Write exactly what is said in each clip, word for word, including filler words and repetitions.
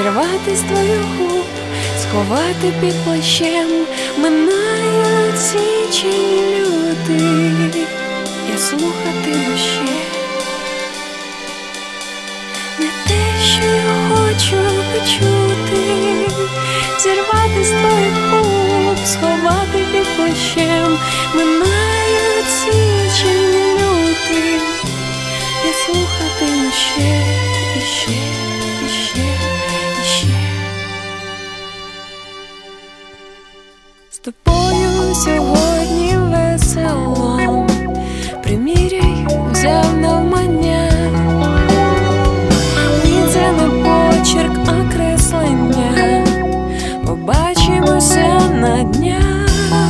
зірвати з твоїх губ, сховати під плащем. Минають січень, лютий, я слухатиму ще не те, що я хочу почути, зірвати з твоїх губ, сховати під плащем. Минають січень, лютий, я слухатиму ще, і ще, і ще, і ще. З тобою сьогодні весело, приміряй, взяв навмання. Ні, це не почерк, а креслення, побачимося на днях.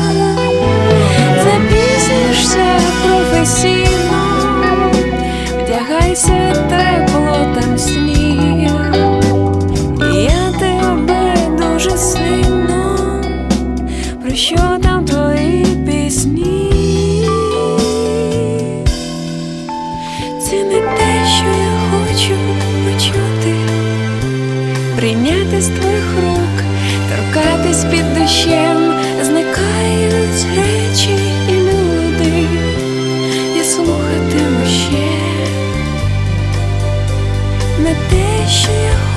Запізнишся професійно, вдягайся тепло, там сніг. Я тебе дуже сильно, про що там твої пісні? Це не те, що я хочу почути, прийняти з твоїх рук, торкатись під дощем. Зникають речі і люди, я слухатиму ще не те, що я хочу.